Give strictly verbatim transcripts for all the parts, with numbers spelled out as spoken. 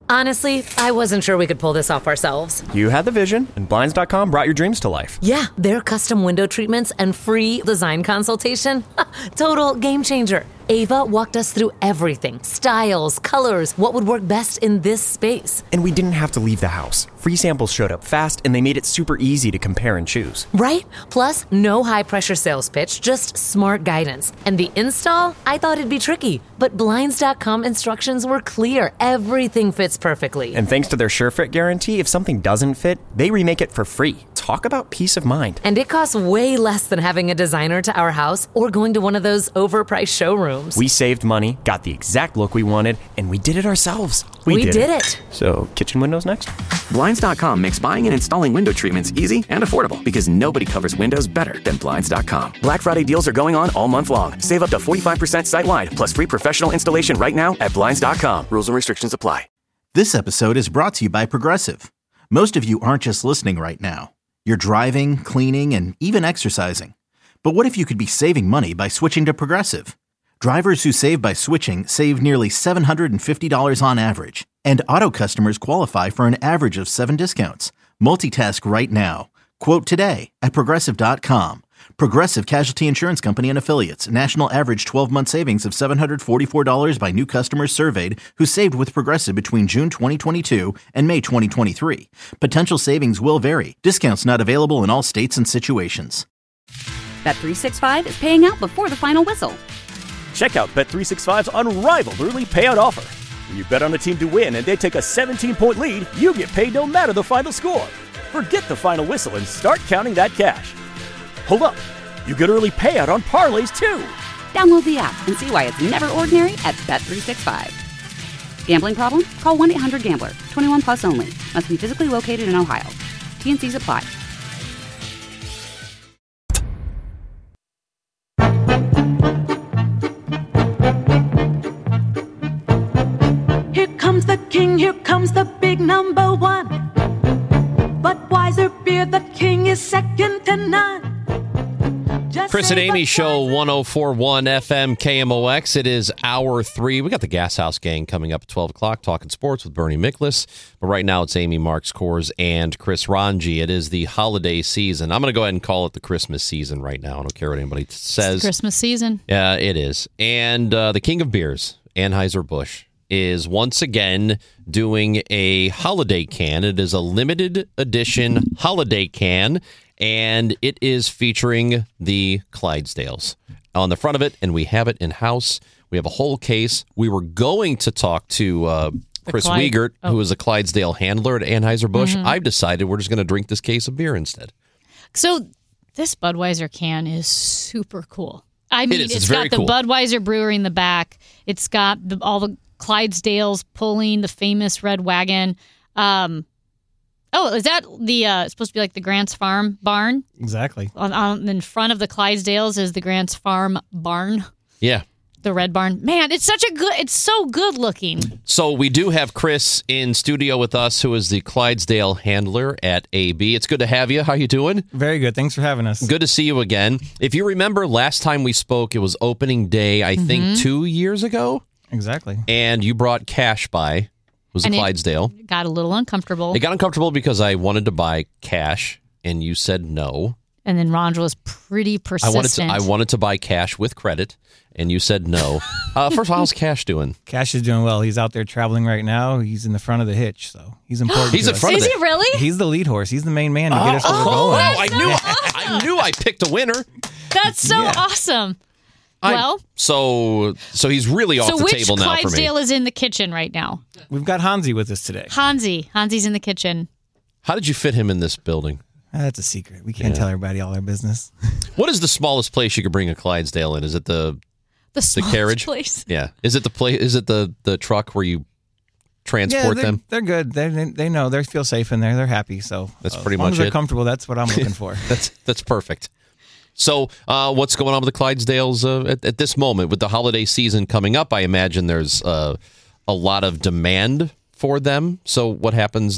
Honestly, I wasn't sure we could pull this off ourselves. You had the vision, and Blinds dot com brought your dreams to life. Yeah, their custom window treatments and free design consultation. Total game changer. Ava walked us through everything. Styles, colors, what would work best in this space. And we didn't have to leave the house. Free samples showed up fast, and they made it super easy to compare and choose. Right? Plus, no high-pressure sales pitch, just smart guidance. And the install? I thought it'd be tricky. But Blinds dot com instructions were clear. Everything fits perfectly. And thanks to their SureFit guarantee, if something doesn't fit, they remake it for free. Talk about peace of mind. And it costs way less than having a designer to our house or going to one of those overpriced showrooms. We saved money, got the exact look we wanted, and we did it ourselves. We, we did, did it. it. So, kitchen windows next? Blinds dot com makes buying and installing window treatments easy and affordable because nobody covers windows better than Blinds dot com. Black Friday deals are going on all month long. Save up to forty-five percent site-wide, plus free professional installation right now at Blinds dot com. Rules and restrictions apply. This episode is brought to you by Progressive. Most of you aren't just listening right now. You're driving, cleaning, and even exercising. But what if you could be saving money by switching to Progressive? Drivers who save by switching save nearly seven hundred fifty dollars on average. And auto customers qualify for an average of seven discounts. Multitask right now. Quote today at Progressive dot com. Progressive Casualty Insurance Company and Affiliates. National average twelve-month savings of seven hundred forty-four dollars by new customers surveyed who saved with Progressive between June twenty twenty-two and May twenty twenty-three. Potential savings will vary. Discounts not available in all states and situations. Bet three sixty-five is paying out before the final whistle. Check out Bet three sixty-five's unrivaled early payout offer. When you bet on a team to win and they take a seventeen-point lead, you get paid no matter the final score. Forget the final whistle and start counting that cash. Hold up. You get early payout on parlays, too. Download the app and see why it's never ordinary at Bet three sixty-five. Gambling problem? Call one eight hundred gambler. twenty-one plus only. Must be physically located in Ohio. T and C's apply. Here comes the king, here comes the big number one. Budweiser beer, the king is second to none. Just Chris and Amy Show, one oh four point one F M K M O X. It is hour three. We got the Gas House Gang coming up at twelve o'clock, talking sports with Bernie Miklasz. But right now it's Amy Marks Kors and Chris Ranji. It is the holiday season. I'm going to go ahead and call it the Christmas season right now. I don't care what anybody says. It's Christmas season. Yeah, it is. And uh, the king of beers, Anheuser-Busch, is once again doing a holiday can. It is a limited edition holiday can, and it is featuring the Clydesdales on the front of it, and we have it in-house. We have a whole case. We were going to talk to uh, Chris Clyde- Wiegert, oh. who is a Clydesdale handler at Anheuser-Busch. Mm-hmm. I've decided we're just going to drink this case of beer instead. So this Budweiser can is super cool. I mean, it is. it's, it's got very the cool. Budweiser brewery in the back. It's got the, all the Clydesdales pulling the famous red wagon. Um, oh, is that the uh, supposed to be like the Grant's Farm barn? Exactly. On, on in front of the Clydesdales is the Grant's Farm barn. Yeah. The red barn. Man, it's such a good, it's so good looking. So we do have Chris in studio with us, who is the Clydesdale handler at A B. It's good to have you. How you doing? Very good. Thanks for having us. Good to see you again. If you remember last time we spoke, it was opening day, I mm-hmm. think two years ago. Exactly. And you brought cash by. It was and a Clydesdale. It got a little uncomfortable. It got uncomfortable because I wanted to buy cash, and you said no. And then Ron was pretty persistent. I wanted to, I wanted to buy cash with credit, and you said no. Uh, first of all, how's Cash doing? Cash is doing well. He's out there traveling right now. He's in the front of the hitch, so he's important. He's to in us. front is of he really? He's the lead horse. He's the main man to oh, get us where we're oh, going. I knew, I knew I picked a winner. That's so Yeah. awesome. I, well, so so he's really off so the which table now for me. Clydesdale is in the kitchen right now? We've got Hansi with us today. Hansi. Hansi's in the kitchen. How did you fit him in this building? Uh, that's a secret. We can't Yeah. tell everybody all our business. What is the smallest place you could bring a Clydesdale in? Is it the The, the carriage place. Yeah. Is it the place? Is it the, the truck where you transport yeah, they're, them? They're good. They they they know they feel safe in there. They're happy. So That's uh, pretty as long much as they're it. comfortable. That's what I'm looking for. that's that's perfect. So, uh, what's going on with the Clydesdales uh, at, at this moment with the holiday season coming up? I imagine there's uh, a lot of demand for them. So, what happens now?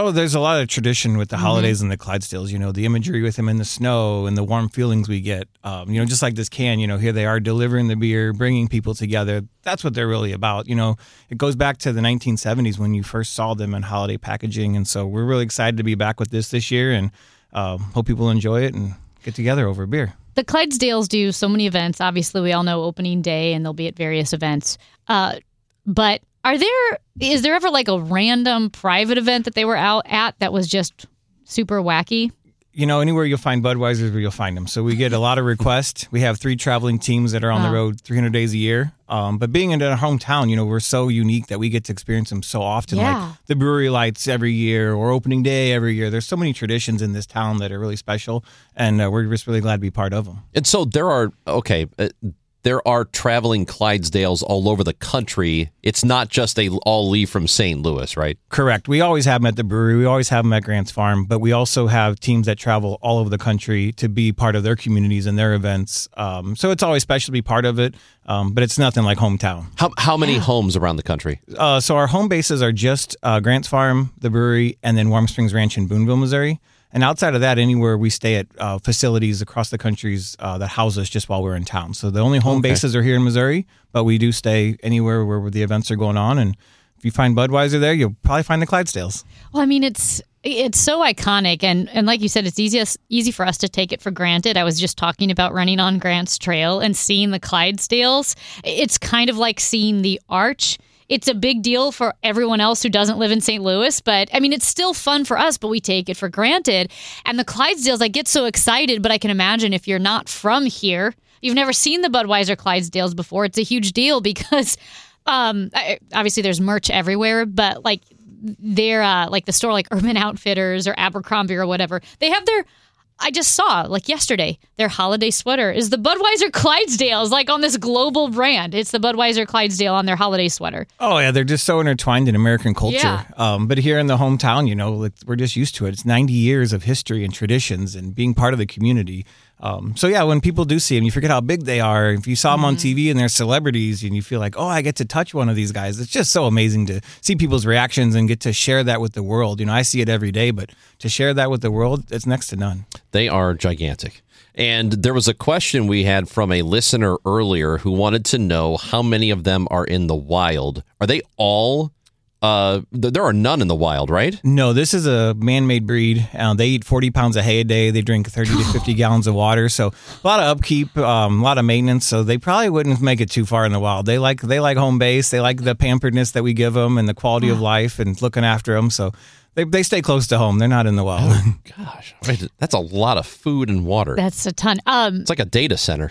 Oh, there's a lot of tradition with the Mm-hmm. holidays and the Clydesdales. You know, the imagery with them in the snow and the warm feelings we get. Um, you know, just like this can, you know, here they are delivering the beer, bringing people together. That's what they're really about. You know, it goes back to the nineteen seventies when you first saw them in holiday packaging. And so we're really excited to be back with this this year and um, hope people enjoy it and get together over a beer. The Clydesdales do so many events. Obviously, we all know opening day, and they'll be at various events. Uh, but are there is there ever like a random private event that they were out at that was just super wacky? You know, anywhere you'll find Budweiser's, where you'll find them. So we get a lot of requests. We have three traveling teams that are on Wow. the road three hundred days a year. Um, but being in our hometown, you know, we're so unique that we get to experience them so often. Yeah. Like the brewery lights every year or opening day every year. There's so many traditions in this town that are really special. And uh, we're just really glad to be part of them. And so there are, okay, uh, there are traveling Clydesdales all over the country. It's not just they all leave from Saint Louis, right? Correct. We always have them at the brewery. We always have them at Grant's Farm, but we also have teams that travel all over the country to be part of their communities and their events. Um, so it's always special to be part of it, um, but it's nothing like hometown. How how many homes around the country? Uh, so our home bases are just uh, Grant's Farm, the brewery, and then Warm Springs Ranch in Boonville, Missouri. And outside of that, anywhere we stay at uh, facilities across the countries uh, that house us just while we're in town. So the only home Okay. bases are here in Missouri, but we do stay anywhere where the events are going on. And if you find Budweiser there, you'll probably find the Clydesdales. Well, I mean, it's it's so iconic, and and like you said, it's easy easy for us to take it for granted. I was just talking about running on Grant's Trail and seeing the Clydesdales. It's kind of like seeing the Arch. It's a big deal for everyone else who doesn't live in Saint Louis, but I mean, it's still fun for us, but we take it for granted. And the Clydesdales, I get so excited, but I can imagine if you're not from here, you've never seen the Budweiser Clydesdales before, it's a huge deal because um, I- obviously there's merch everywhere, but like they're uh, like the store like Urban Outfitters or Abercrombie or whatever, they have their, I just saw like yesterday, their holiday sweater is the Budweiser Clydesdales, like on this global brand. It's the Budweiser Clydesdale on their holiday sweater. Oh, yeah, they're just so intertwined in American culture. Yeah. Um, but here in the hometown, you know, like, we're just used to it. It's ninety years of history and traditions and being part of the community. Um, so, yeah, when people do see them, you forget how big they are. If you saw them on T V and they're celebrities and you feel like, oh, I get to touch one of these guys. It's just so amazing to see people's reactions and get to share that with the world. You know, I see it every day, but to share that with the world, it's next to none. They are gigantic. And there was a question we had from a listener earlier who wanted to know how many of them are in the wild. Are they all? Uh, th- there are none in the wild, right? No, this is a man-made breed. Uh, they eat forty pounds of hay a day. They drink thirty to fifty gallons of water. So a lot of upkeep, um, a lot of maintenance. So they probably wouldn't make it too far in the wild. They like they like home base. They like the pamperedness that we give them and the quality of life and looking after them. So they they stay close to home. They're not in the wild. Gosh, right, that's a lot of food and water. That's a ton. Um, It's like a data center.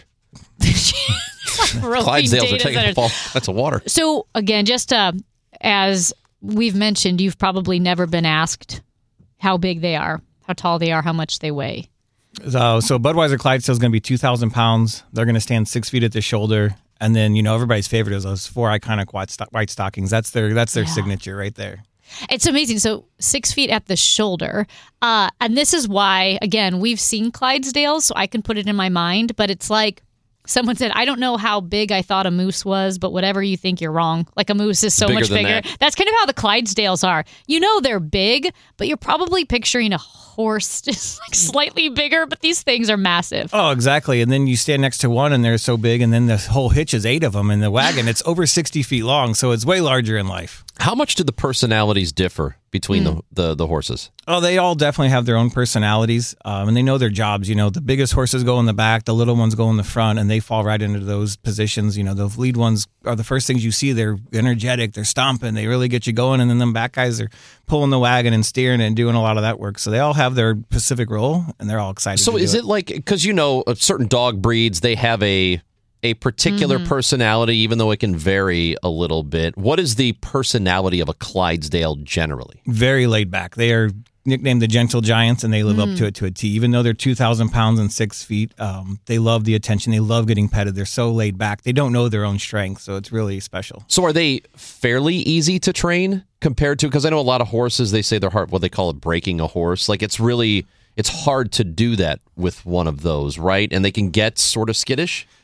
rolling Clydesdales data are taking centers. up all that's a water. So again, just uh, as we've mentioned, you've probably never been asked how big they are, how tall they are, how much they weigh. So, so Budweiser Clydesdale is going to be two thousand pounds. They're going to stand six feet at the shoulder. And then, you know, everybody's favorite is those four iconic white, sto- white stockings. That's their that's their Yeah. signature right there. It's amazing. So six feet at the shoulder. Uh, and this is why, again, we've seen Clydesdales, so I can put it in my mind. But it's like someone said, I don't know how big I thought a moose was, but whatever you think, you're wrong. Like a moose is so Bigger much than bigger. that. That's kind of how the Clydesdales are. You know they're big, but you're probably picturing a horse just like slightly bigger, but these things are massive. Oh, exactly. And then you stand next to one and they're so big. And then the whole hitch is eight of them in the wagon. It's over sixty feet long. So it's way larger in life. How much do the personalities differ between the, the the horses? Oh, they all definitely have their own personalities, um, and they know their jobs. You know, the biggest horses go in the back, the little ones go in the front, and they fall right into those positions. You know, the lead ones are the first things you see. They're energetic, they're stomping, they really get you going, and then the back guys are pulling the wagon and steering and doing a lot of that work. So they all have their specific role, and they're all excited. So to do is it like, because you know, uh, certain dog breeds, they have a a particular Mm-hmm. personality, even though it can vary a little bit. What is the personality of a Clydesdale generally? Very laid back. They are nicknamed the Gentle Giants, and they live up to it to a T. Even though they're two thousand pounds and six feet, um, they love the attention. They love getting petted. They're so laid back. They don't know their own strength, so it's really special. So are they fairly easy to train compared to, because I know a lot of horses, they say they're hard, what they call it, breaking a horse. Like it's really, it's hard to do that with one of those, right? And they can get sort of skittish.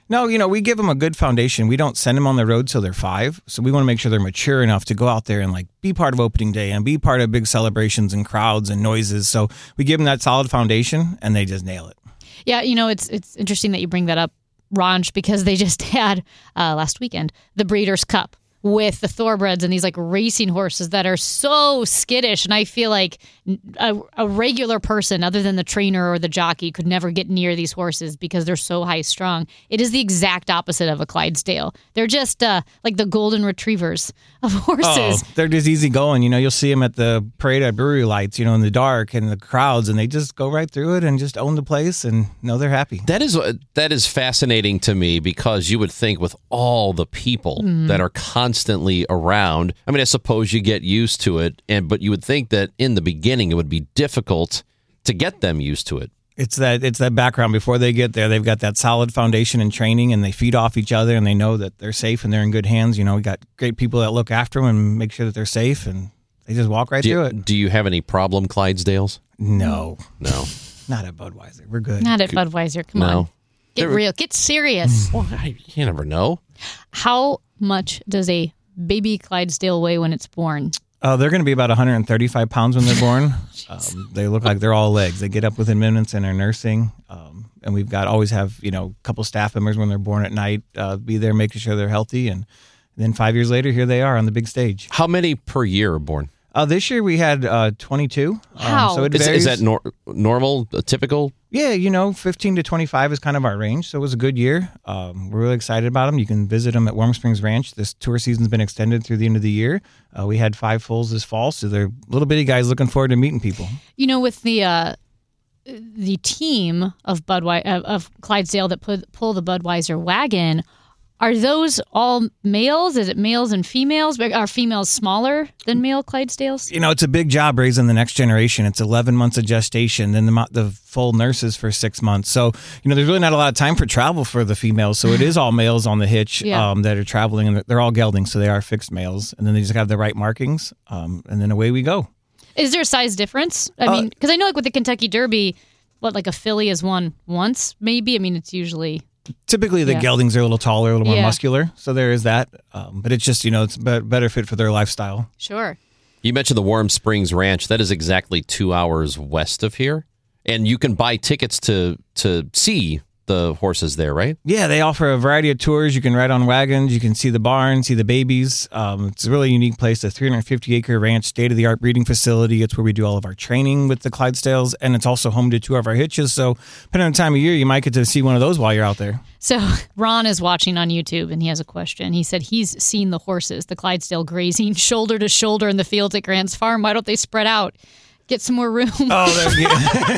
No, you know, we give them a good foundation. We don't send them on the road till they're five. So we want to make sure they're mature enough to go out there and like be part of opening day and be part of big celebrations and crowds and noises. So we give them that solid foundation and they just nail it. Yeah, you know, it's it's interesting that you bring that up, Ranch, because they just had uh, last weekend the Breeders' Cup with the thoroughbreds and these like racing horses that are so skittish. And I feel like a, a regular person other than the trainer or the jockey could never get near these horses because they're so high strung. It is the exact opposite of a Clydesdale. They're just uh, like the golden retrievers of horses. Oh, they're just easy going. You know, you'll see them at the parade at brewery lights, you know, in the dark and the crowds, and they just go right through it and just own the place and know they're happy. That is that is fascinating to me because you would think with all the people mm. that are constantly around, I mean, I suppose you get used to it, and but you would think that in the beginning it would be difficult to get them used to it. It's that it's that background before they get there. They've got that solid foundation and training, and they feed off each other, and they know that they're safe and they're in good hands. You know, we got great people that look after them and make sure that they're safe, and they just walk right do through you, it. Do you have any problem Clydesdales? No, no, not at Budweiser. We're good. Not at Budweiser. Come no. on, get They're, real, get serious. Well, I, you never know. How much does a baby Clydesdale weigh when it's born? Uh, they're going to be about one hundred thirty-five pounds when they're born. um, they look like they're all legs. They get up within minutes and are nursing. Um, and we've got always have, you know, a couple staff members when they're born at night, uh, be there making sure they're healthy. And then five years later, here they are on the big stage. How many per year are born? Uh, this year we had uh, twenty-two. Wow. Um, so it is, varies. is that nor- normal, uh, typical? Yeah, you know, fifteen to twenty-five is kind of our range. So it was a good year. Um, we're really excited about them. You can visit them at Warm Springs Ranch. This tour season's been extended through the end of the year. Uh, we had five foals this fall, so they're little bitty guys looking forward to meeting people. You know, with the uh, the team of Budweiser of, of Clydesdale that put, pull the Budweiser wagon, are those all males? Is it males and females? Are females smaller than male Clydesdales? You know, it's a big job raising the next generation. It's eleven months of gestation, then the, the full nurses for six months. So, you know, there's really not a lot of time for travel for the females. So it is all males on the hitch Yeah. um, that are traveling, and they're all geldings, so they are fixed males. And then they just have the right markings, um, and then away we go. Is there a size difference? I Uh, mean, because I know like with the Kentucky Derby, what, like a filly is won once, maybe? I mean, it's usually... Typically, the Yeah. geldings are a little taller, a little more Yeah. muscular. So there is that. Um, but it's just, you know, it's a better fit for their lifestyle. Sure. You mentioned the Warm Springs Ranch. That is exactly two hours west of here. And you can buy tickets to to see the horses there, right? Yeah, they offer a variety of tours. You can ride on wagons. You can see the barn, see the babies. Um, it's a really unique place, a three hundred fifty acre ranch, state-of-the-art breeding facility. It's where we do all of our training with the Clydesdales, and it's also home to two of our hitches. So depending on the time of year, you might get to see one of those while you're out there. So Ron is watching on YouTube, and he has a question. He said he's seen the horses, the Clydesdale grazing shoulder to shoulder in the fields at Grant's Farm. Why don't they spread out? Get some more room. Oh, yeah.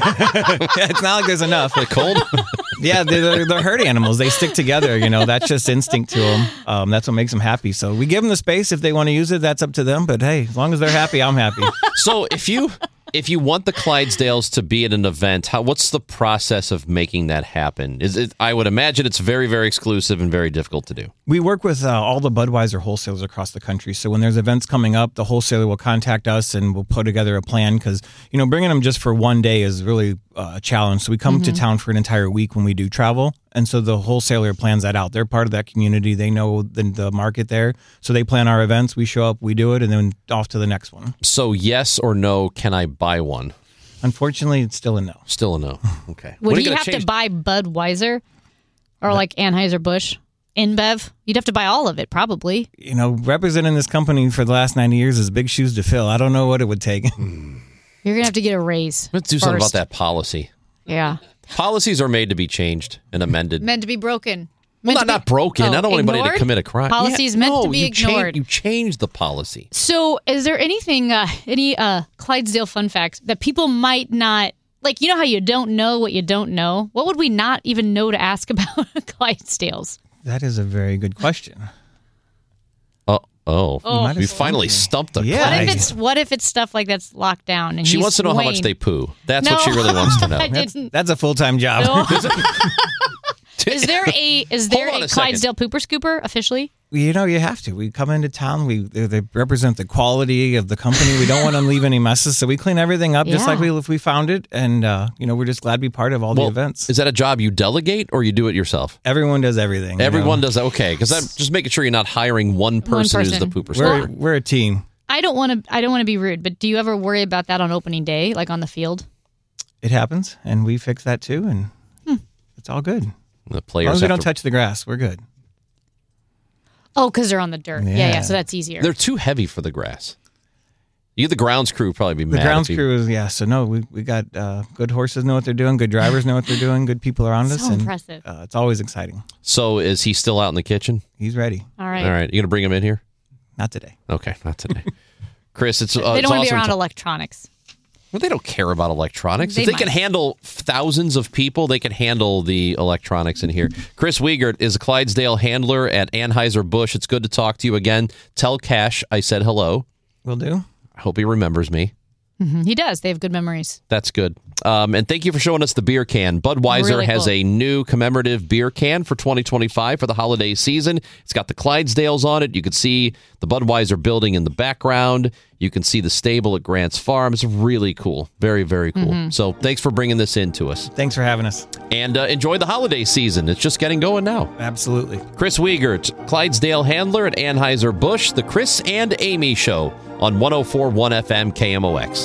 It's not like there's enough. They're cold. Yeah, they're, they're herd animals. They stick together. You know, that's just instinct to them. Um, that's what makes them happy. So we give them the space. If they want to use it, that's up to them. But hey, as long as they're happy, I'm happy. So if you if you want the Clydesdales to be at an event, how what's the process of making that happen? Is it? I would imagine it's very, very exclusive and very difficult to do. We work with uh, all the Budweiser wholesalers across the country. So when there's events coming up, the wholesaler will contact us and we'll put together a plan because, you know, bringing them just for one day is really uh, a challenge. So we come Mm-hmm. to town for an entire week when we do travel. And so the wholesaler plans that out. They're part of that community. They know the, the market there. So they plan our events. We show up, we do it, and then off to the next one. So yes or no, can I buy one? Unfortunately, it's still a no. Still a no. Okay. Would What are he you gonna have change? to buy Budweiser or like Anheuser-Busch, InBev? You'd have to buy all of it, probably. You know, representing this company for the last ninety years is big shoes to fill. I don't know what it would take. You're going to have to get a raise. Let's do something about first. that policy. Yeah. Policies are made to be changed and amended. Meant to be broken. Well, Meant not, to be- not broken. Oh, I don't want anybody to ignored? commit a crime. Policies Yeah, meant no, to be you cha- ignored. you changed the policy. So, is there anything, uh, any uh, Clydesdale fun facts that people might not, like, you know how you don't know what you don't know? What would we not even know to ask about Clydesdales? That is a very good question. Oh, oh. Oh. might We have finally stumped me. stumped the Yeah. What client. if it's what if it's stuff like that's locked down? And She he's wants to know how much Wayne? they poo. That's No. what she really wants to know. I That's, didn't. that's a full-time job. No. Is there a is there Hold on a a second. Clydesdale pooper scooper officially? You know, you have to. We come into town. We they, they represent the quality of the company. We don't want to leave any messes, so we clean everything up just Yeah. like we if we found it. And uh, you know, we're just glad to be part of all Well, the events. Is that a job you delegate or you do it yourself? Everyone does everything. you Everyone know? does that. Okay, because I'm just making sure you're not hiring one person, who's the person. pooper We're squad. we're a team. I don't want to. I don't want to be rude, but do you ever worry about that on opening day, like on the field? It happens, and we fix that too, and Hmm. it's all good. The As players long as we have don't to- touch the grass, we're good. Oh, because they're on the dirt. Yeah. yeah, Yeah. So that's easier. They're too heavy for the grass. You, the grounds crew, would probably be The mad. grounds if you- crew is yeah. So no, we we got uh, good horses know what they're doing. Good drivers know what they're doing. Good people around us. So and, impressive. Uh, it's always exciting. So is he still out in the kitchen? He's ready. All right. All right, you gonna bring him in here? Not today. Okay, not today. Chris, it's uh, they it's don't want to awesome be around to- electronics. Well, they don't care about electronics. They if they can might. handle thousands of people, they can handle the electronics in here. Chris Wiegert is a Clydesdale handler at Anheuser-Busch. It's good to talk to you again. Tell Cash I said hello. Will do. I hope he remembers me. Mhm. He does. They have good memories. That's good. Um, and thank you for showing us the beer can. Budweiser Really has cool. a new commemorative beer can for twenty twenty-five for the holiday season. It's got the Clydesdales on it. You can see the Budweiser building in the background. You can see the stable at Grant's Farm. It's really cool. Very, very cool. Mm-hmm. So thanks for bringing this in to us. Thanks for having us. And uh, enjoy the holiday season. It's just getting going now. Absolutely. Chris Wiegert, Clydesdale handler at Anheuser-Busch, the Chris and Amy Show on one oh four point one F M K M O X.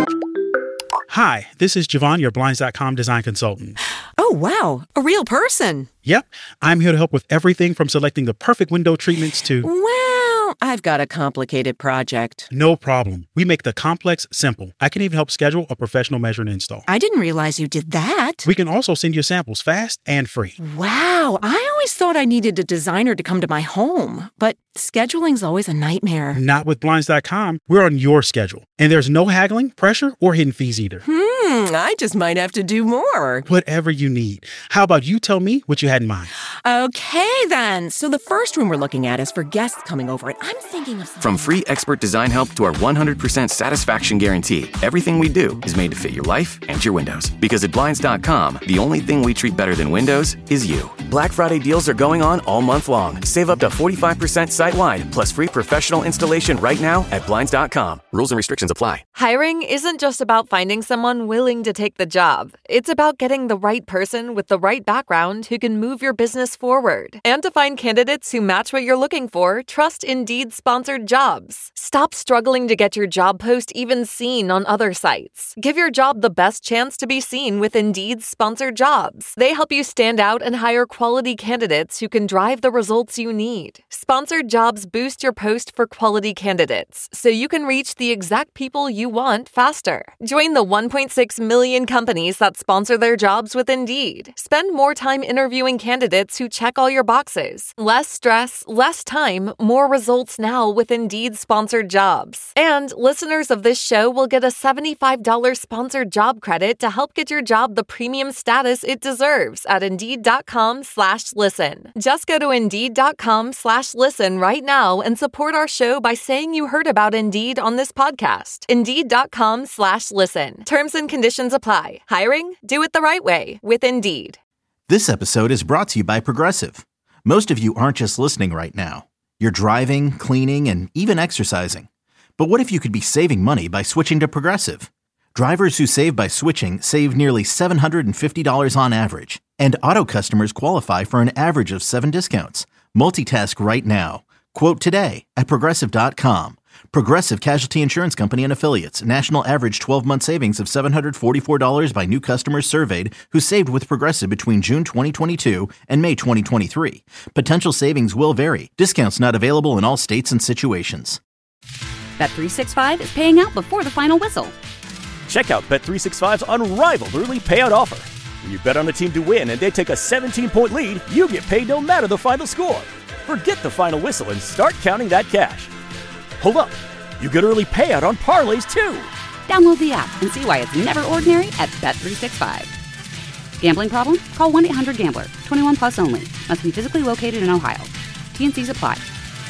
Hi, this is Javon, your Blinds dot com design consultant. Oh, wow. A real person. Yep, I'm here to help with everything from selecting the perfect window treatments to... Well, I've got a complicated project. No problem. We make the complex simple. I can even help schedule a professional measure and install. I didn't realize you did that. We can also send you samples fast and free. Wow. I always thought I needed a designer to come to my home, but scheduling's always a nightmare. Not with Blinds dot com. We're on your schedule. And there's no haggling, pressure, or hidden fees either. Hmm, I just might have to do more. Whatever you need. How about you tell me what you had in mind? Okay, then. So the first room we're looking at is for guests coming over, and I'm thinking of something. From free expert design help to our one hundred percent satisfaction guarantee, everything we do is made to fit your life and your windows. Because at Blinds dot com, the only thing we treat better than windows is you. Black Friday deals are going on all month long. Save up to forty-five percent site-wide, plus free professional installation right now at Blinds dot com. Rules and restrictions apply. Hiring isn't just about finding someone willing to take the job. It's about getting the right person with the right background who can move your business forward. And to find candidates who match what you're looking for, trust Indeed sponsored jobs. Stop struggling to get your job post even seen on other sites. Give your job the best chance to be seen with Indeed sponsored jobs. They help you stand out and hire quality candidates who can drive the results you need. Sponsored jobs boost your post for quality candidates, so you can reach the exact people you want faster. Join the one point six million companies that sponsor their jobs with Indeed. Spend more time interviewing candidates who check all your boxes. Less stress, less time, more results now with Indeed sponsored jobs. And listeners of this show will get a seventy-five dollars sponsored job credit to help get your job the premium status it deserves at Indeed.com slash listen. Just go to Indeed.com slash listen right now and support our show by saying you heard about Indeed on this podcast. Indeed.com slash listen. Terms and conditions apply. Hiring? Do it the right way with Indeed. This episode is brought to you by Progressive. Most of you aren't just listening right now. You're driving, cleaning, and even exercising. But what if you could be saving money by switching to Progressive? Drivers who save by switching save nearly seven hundred fifty dollars on average. And auto customers qualify for an average of seven discounts. Multitask right now. Quote today at Progressive dot com. Progressive Casualty Insurance Company and Affiliates. National average twelve-month savings of seven hundred forty-four dollars by new customers surveyed who saved with Progressive between June twenty twenty-two and May twenty twenty-three. Potential savings will vary. Discounts not available in all states and situations. Bet three sixty-five is paying out before the final whistle. Check out Bet three sixty-five's unrivaled early payout offer. When you bet on a team to win and they take a seventeen-point lead, you get paid no matter the final score. Forget the final whistle and start counting that cash. Hold up. You get early payout on parlays, too. Download the app and see why it's never ordinary at Bet three sixty-five. Gambling problem? Call one eight hundred gambler. twenty-one plus only. Must be physically located in Ohio. T and C's apply.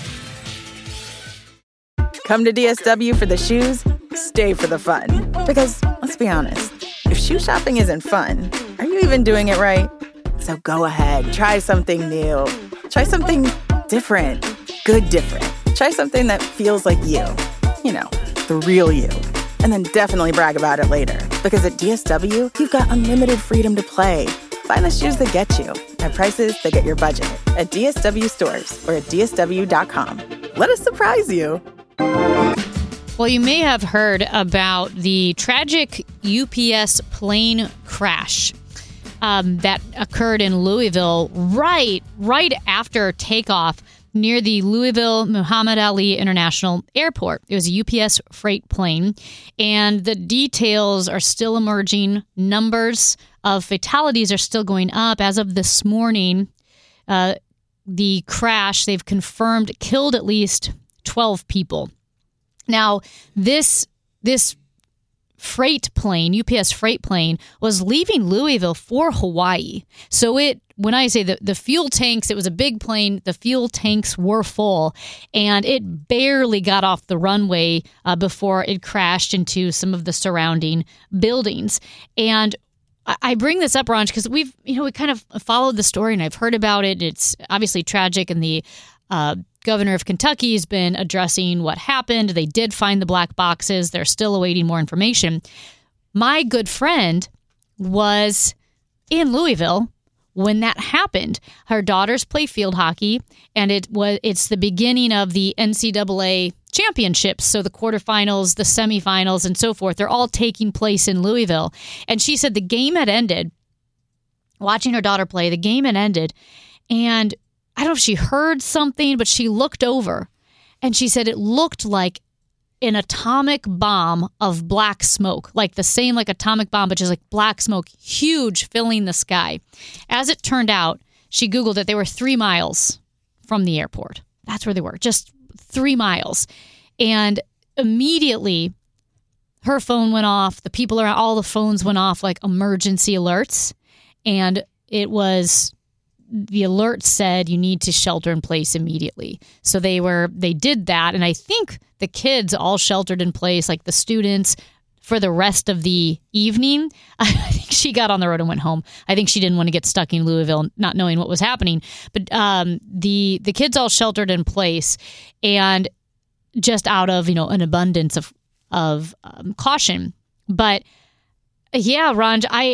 Come to D S W for the shoes, stay for the fun. Because, let's be honest, if shoe shopping isn't fun, are you even doing it right? So go ahead, try something new. Try something different. good different. Try something that feels like you. You know, the real you. And then definitely brag about it later. Because at D S W, you've got unlimited freedom to play. Find the shoes that get you at prices that get your budget at D S W stores or at D S W dot com. Let us surprise you. Well, you may have heard about the tragic U P S plane crash um, that occurred in Louisville right, right after takeoff near the Louisville Muhammad Ali International Airport. It was a U P S freight plane, and the details are still emerging. Numbers of fatalities are still going up. As of this morning, uh, the crash, they've confirmed, killed at least twelve people. Now, this this freight plane, U P S freight plane, was leaving Louisville for Hawaii. So it, when I say the, the fuel tanks, it was a big plane. The fuel tanks were full, and it barely got off the runway uh, before it crashed into some of the surrounding buildings. And I bring this up, Ranj, because we've, you know, we kind of followed the story, and I've heard about it. It's obviously tragic, and the uh, governor of Kentucky has been addressing what happened. They did find the black boxes. They're still awaiting more information. My good friend was in Louisville when that happened. Her daughters play field hockey, and it was it's the beginning of the N C double A championships. So the quarterfinals, the semifinals, and so forth, they're all taking place in Louisville. And she said the game had ended, watching her daughter play, the game had ended, and I don't know if she heard something, but she looked over, and she said it looked like an atomic bomb of black smoke, like the same like atomic bomb, but just like black smoke, huge, filling the sky. As it turned out, she Googled it. They were three miles from the airport. That's where they were, just three miles. And immediately, her phone went off. The people around, all the phones went off like emergency alerts. And it was, the alert said you need to shelter in place immediately. So they were, they did that. And I think the kids all sheltered in place, like the students, for the rest of the evening. I think she got on the road and went home. I think she didn't want to get stuck in Louisville, not knowing what was happening. But um, the the kids all sheltered in place, and just out of, you know, an abundance of of um, caution. But yeah, Ranj, I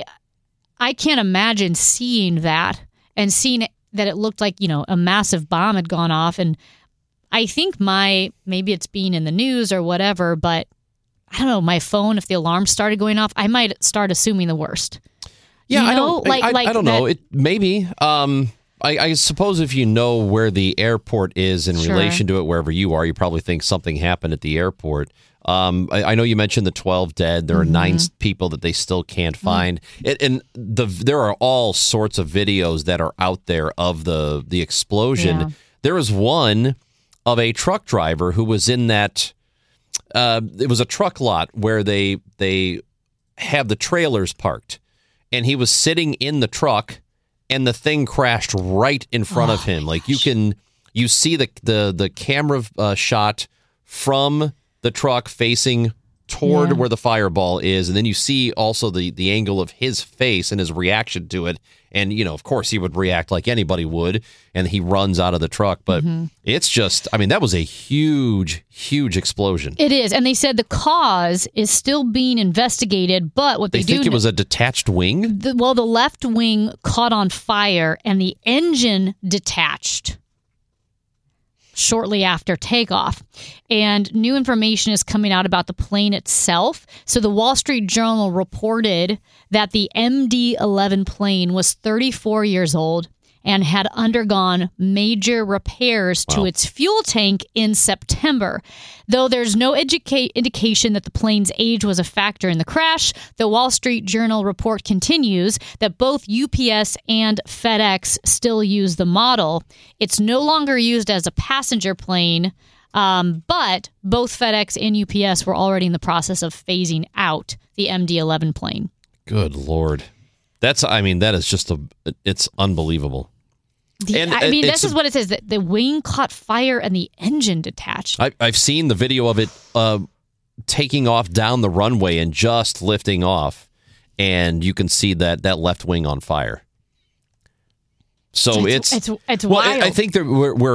I can't imagine seeing that and seeing that it looked like, you know, a massive bomb had gone off. And I think my maybe it's being in the news or whatever, but I don't know, my phone, if the alarm started going off, I might start assuming the worst. Yeah, you know? I don't, like, I, like I don't that, know. It maybe. Um, I, I suppose if you know where the airport is in Sure. relation to it, wherever you are, you probably think something happened at the airport. Um, I, I know you mentioned the twelve dead. There are Mm-hmm. nine s- people that they still can't find. It, and the there are all sorts of videos that are out there of the the explosion. Yeah. There was one of a truck driver who was in that. Uh, it was a truck lot where they they have the trailers parked, and he was sitting in the truck, and the thing crashed right in front Oh, of him. Like you can you see the the the camera uh, shot from the truck facing toward Yeah. where the fireball is, and then you see also the the angle of his face and his reaction to it. And, you know, of course, he would react like anybody would, and he runs out of the truck. But Mhm. it's just, I mean, that was a huge, huge explosion. It is. And they said the cause is still being investigated, but what they, They do think it was a detached wing? The, well, the left wing caught on fire and the engine detached shortly after takeoff. And new information is coming out about the plane itself. So the Wall Street Journal reported that the M D eleven plane was thirty-four years old and had undergone major repairs to Wow. its fuel tank in September. Though there's no educa- indication that the plane's age was a factor in the crash, the Wall Street Journal report continues that both U P S and FedEx still use the model. It's no longer used as a passenger plane, um, but both FedEx and U P S were already in the process of phasing out the M D eleven plane. Good Lord. That's, I mean, that is just a, it's unbelievable. The, And I mean, it's this is a- what it says, that the wing caught fire and the engine detached. I, I've seen the video of it uh, taking off down the runway and just lifting off, and you can see that that left wing on fire. So it's It's- it's- it's well, I- I wild. think that we're, we're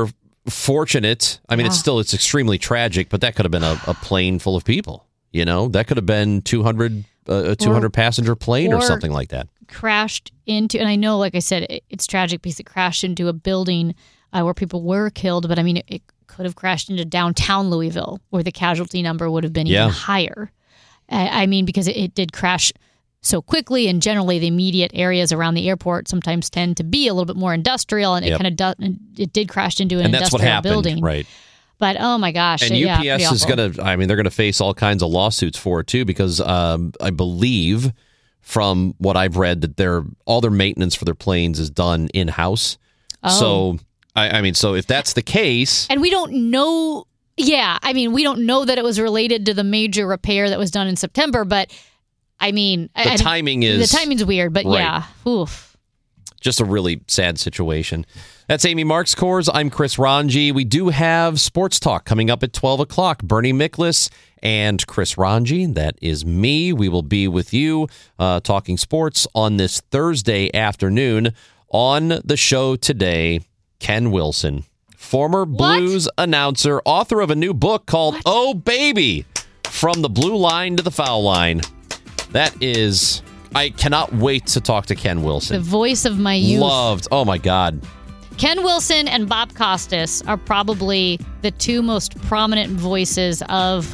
fortunate. I mean, Yeah. it's still it's extremely tragic, but that could have been a, a plane full of people. You know, that could have been two hundred uh, a two hundred passenger plane or, or something like that. Crashed into, and I know, like I said, it, it's tragic because it crashed into a building uh, where people were killed. But I mean, it, it could have crashed into downtown Louisville, where the casualty number would have been Yeah. even higher. I, I mean, because it, it did crash so quickly, and generally the immediate areas around the airport sometimes tend to be a little bit more industrial, and Yep. it kind of do, it did crash into an And that's what industrial happened, building, right? But oh my gosh, And yeah, U P S pretty is awful. going to, I mean, they're going to face all kinds of lawsuits for it too, because um, I believe from what I've read that their all their maintenance for their planes is done in house. Oh. So, I, I mean, so if that's the case, And we don't know. Yeah, I mean, we don't know that it was related to the major repair that was done in September, but I mean, The I, timing is- the timing's weird, but Right. yeah, oof. just a really sad situation. That's Amy Marks Coors. I'm Chris Ranji. We do have sports talk coming up at twelve o'clock. Bernie Miklas and Chris Ranji. That is me. We will be with you uh, talking sports on this Thursday afternoon. On the show today, Ken Wilson, former Blues announcer, author of a new book called Oh Baby, From the Blue Line to the Foul Line. That is, I cannot wait to talk to Ken Wilson. The voice of my youth. Loved. Oh, my God. Ken Wilson and Bob Costas are probably the two most prominent voices of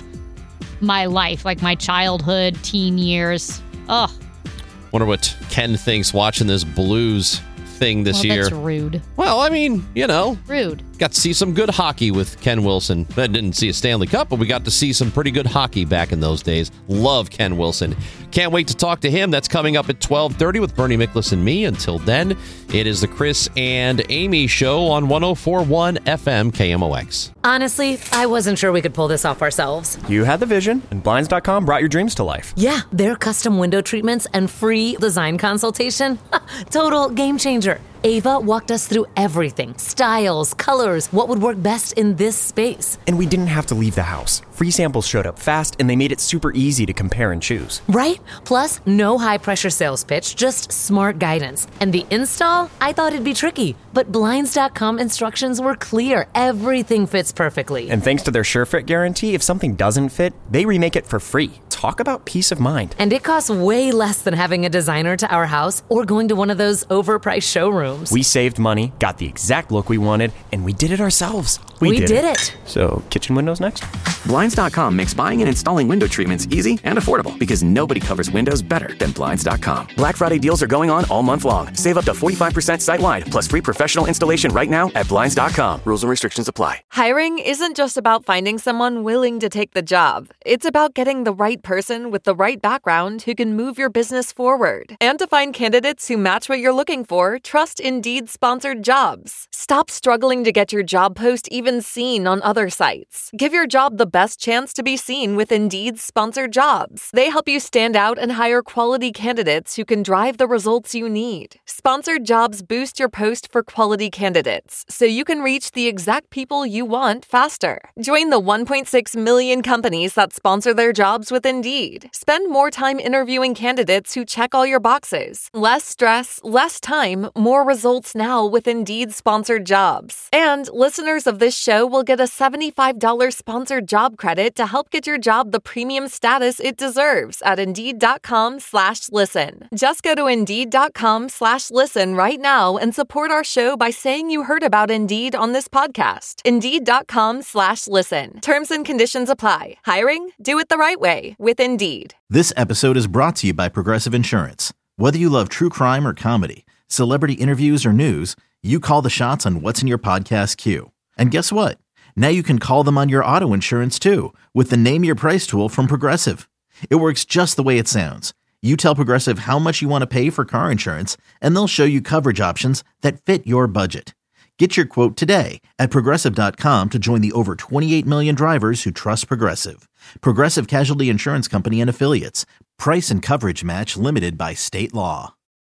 my life, like my childhood, teen years. Oh, Wonder what Ken thinks watching this Blues thing this well, year. that's rude. Well, I mean, you know. Rude. Got to see some good hockey with Ken Wilson. I didn't see a Stanley Cup, but we got to see some pretty good hockey back in those days. Love Ken Wilson. Can't wait to talk to him. That's coming up at twelve thirty with Bernie Miklas and me. Until then, it is the Chris and Amy Show on one oh four point one F M K M O X. Honestly, I wasn't sure we could pull this off ourselves. You had the vision, and Blinds dot com brought your dreams to life. Yeah, their custom window treatments and free design consultation. Total game changer. Ava walked us through everything. Styles, colors, what would work best in this space. And we didn't have to leave the house. Free samples showed up fast, and they made it super easy to compare and choose. Right? Plus, no high-pressure sales pitch, just smart guidance. And the install? I thought it'd be tricky, but Blinds dot com instructions were clear. Everything fits perfectly. And thanks to their SureFit guarantee, if something doesn't fit, they remake it for free. Talk about peace of mind. And it costs way less than having a designer to our house or going to one of those overpriced showrooms. We saved money, got the exact look we wanted, and we did it ourselves. We did it. So, kitchen windows next? Blinds dot com makes buying and installing window treatments easy and affordable because nobody covers windows better than Blinds dot com. Black Friday deals are going on all month long. Save up to forty-five percent site-wide, plus free professional installation right now at Blinds dot com. Rules and restrictions apply. Hiring isn't just about finding someone willing to take the job. It's about getting the right person with the right background who can move your business forward. And to find candidates who match what you're looking for, trust Indeed sponsored jobs. Stop struggling to get your job post even seen on other sites. Give your job the best chance to be seen with Indeed sponsored jobs. They help you stand out and hire quality candidates who can drive the results you need. Sponsored jobs boost your post for quality candidates so you can reach the exact people you want faster. Join the one point six million companies that sponsor their jobs with Indeed. Spend more time interviewing candidates who check all your boxes. Less stress, less time, more results now with Indeed sponsored jobs. And listeners of this show will get a seventy-five dollars sponsored job credit to help get your job the premium status it deserves at Indeed.com slash listen. Just go to Indeed.com slash listen right now and support our show by saying you heard about Indeed on this podcast. Indeed.com slash listen. Terms and conditions apply. Hiring? Do it the right way with Indeed. This episode is brought to you by Progressive Insurance. Whether you love true crime or comedy, celebrity interviews or news, you call the shots on what's in your podcast queue. And guess what? Now you can call them on your auto insurance too with the Name Your Price tool from Progressive. It works just the way it sounds. You tell Progressive how much you want to pay for car insurance, and they'll show you coverage options that fit your budget. Get your quote today at Progressive dot com to join the over twenty-eight million drivers who trust Progressive. Progressive Casualty Insurance Company and Affiliates. Price and coverage match limited by state law.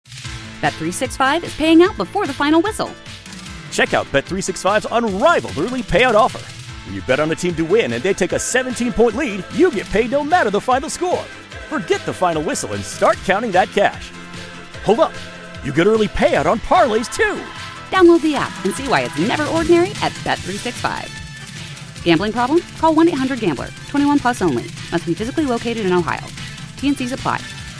Bet three sixty-five is paying out before the final whistle. Check out Bet three sixty-five's unrivaled early payout offer. When you bet on a team to win and they take a seventeen-point lead, you get paid no matter the final score. Forget the final whistle and start counting that cash. Hold up. You get early payout on parlays too. Download the app and see why it's never ordinary at Bet three sixty-five. Gambling problem? Call one eight hundred gambler. twenty-one plus only. Must be physically located in Ohio. T N Cs apply.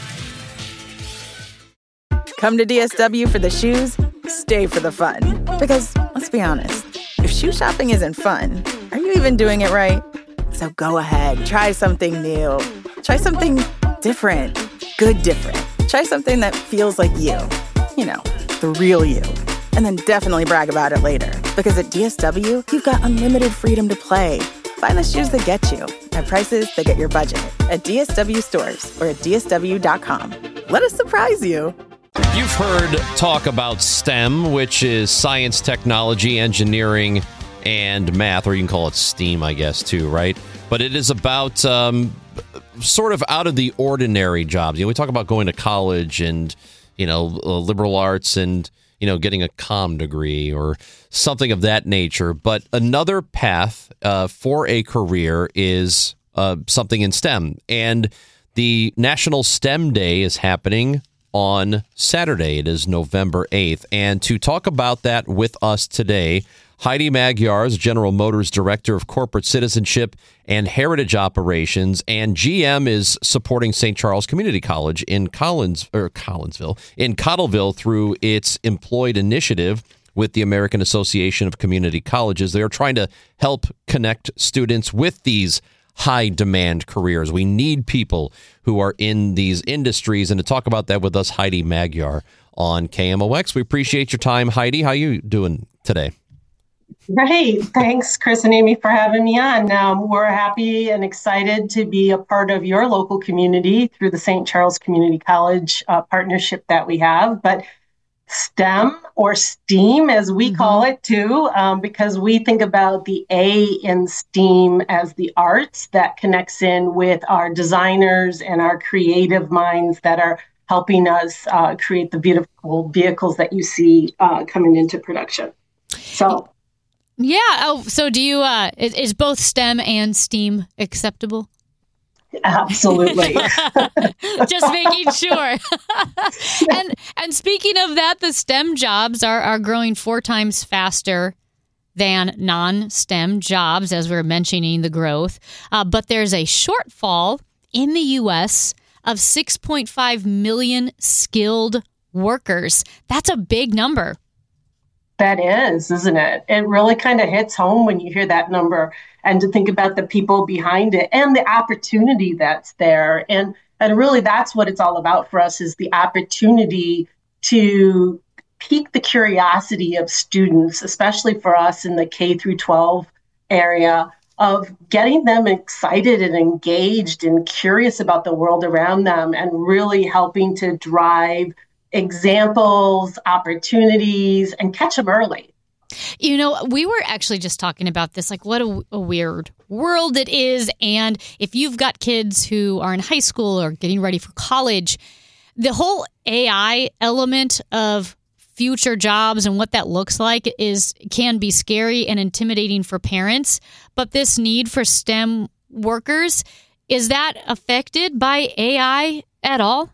Come to D S W for the shoes, stay for the fun. Because, let's be honest, if shoe shopping isn't fun, are you even doing it right? So go ahead, try something new. Try something different. Good different. Try something that feels like you. You know, the real you. And then definitely brag about it later. Because at D S W, you've got unlimited freedom to play. Find the shoes that get you at prices that get your budget at D S W stores or at D S W dot com. Let us surprise you. You've heard talk about STEM, which is science, technology, engineering, and math, or you can call it STEAM, I guess, too, right? But it is about um, sort of out of the ordinary jobs. You know, we talk about going to college and, you know, uh, liberal arts and, you know, getting a comm degree or something of that nature. But another path uh, for a career is uh, something in STEM. And the National STEM Day is happening on Saturday. It is November eighth. And to talk about that with us today, Heidi Magyar is General Motors Director of Corporate Citizenship and Heritage Operations, and G M is supporting Saint Charles Community College in Collins or Collinsville in Cottleville through its Employed initiative with the American Association of Community Colleges. They are trying to help connect students with these high demand careers. We need people who are in these industries, and to talk about that with us, Heidi Magyar on K M O X. We appreciate your time, Heidi. How are you doing today? Great. Thanks, Chris and Amy, for having me on. Um, we're happy and excited to be a part of your local community through the Saint Charles Community College uh, partnership that we have. But STEM, or STEAM as we mm-hmm. call it too, um, because we think about the A in STEAM as the arts that connects in with our designers and our creative minds that are helping us uh, create the beautiful vehicles that you see uh, coming into production. So. Yeah. Oh, so do you, uh, is, is both STEM and STEAM acceptable? Absolutely. Just making sure. and and speaking of that, the STEM jobs are, are growing four times faster than non-STEM jobs, as we're mentioning the growth. Uh, but there's a shortfall in the U S of six point five million skilled workers. That's a big number. That is, isn't it? It really kind of hits home when you hear that number, and to think about the people behind it and the opportunity that's there. And and really that's what it's all about for us, is the opportunity to pique the curiosity of students, especially for us in the K through twelve area, of getting them excited and engaged and curious about the world around them, and really helping to drive examples, opportunities, and catch them early. You know, we were actually just talking about this, like what a, a weird world it is. And if you've got kids who are in high school or getting ready for college, the whole A I element of future jobs and what that looks like is can be scary and intimidating for parents. But this need for STEM workers, is that affected by A I at all?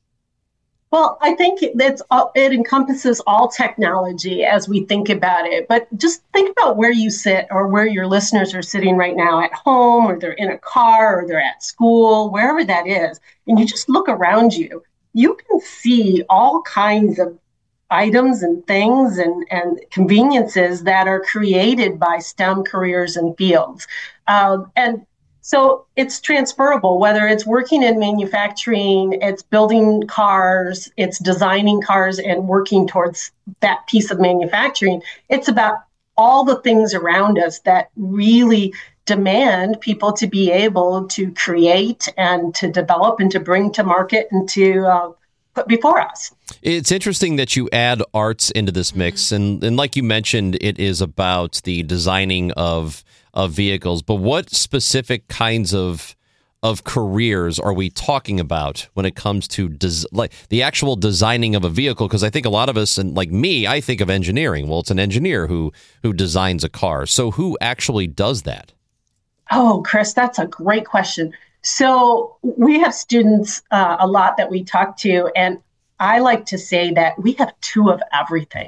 Well, I think it's, it encompasses all technology as we think about it. But just think about where you sit, or where your listeners are sitting right now, at home, or they're in a car, or they're at school, wherever that is. And you just look around you. You can see all kinds of items and things and, and conveniences that are created by STEM careers and fields. Um, and So it's transferable, whether it's working in manufacturing, it's building cars, it's designing cars and working towards that piece of manufacturing. It's about all the things around us that really demand people to be able to create and to develop and to bring to market and to uh, put before us. It's interesting that you add arts into this mix. And, and like you mentioned, it is about the designing of of vehicles, but what specific kinds of of careers are we talking about when it comes to des- like the actual designing of a vehicle? Because I think a lot of us, and like me, I think of engineering. Well, it's an engineer who who designs a car. So who actually does that? Oh, Chris, that's a great question. So we have students uh, a lot that we talk to, and I like to say that we have two of everything.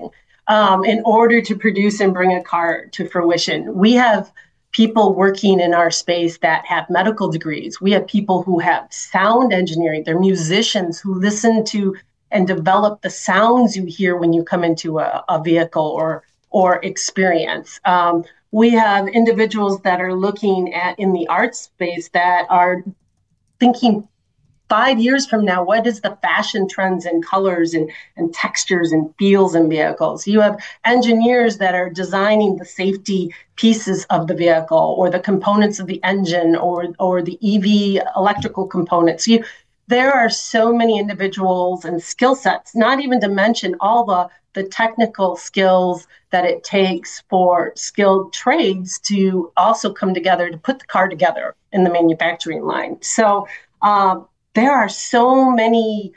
um, in order to produce and bring a car to fruition. We have people working in our space that have medical degrees. We have people who have sound engineering. They're musicians who listen to and develop the sounds you hear when you come into a, a vehicle or or experience. Um, we have individuals that are looking at in the art space that are thinking five years from now, what is the fashion trends and colors and, and textures and feels in vehicles? You have engineers that are designing the safety pieces of the vehicle or the components of the engine or, or the E V electrical components. You, there are so many individuals and skill sets, not even to mention all the, the technical skills that it takes for skilled trades to also come together to put the car together in the manufacturing line. So, um, there are so many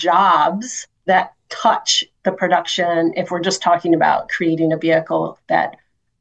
jobs that touch the production if we're just talking about creating a vehicle that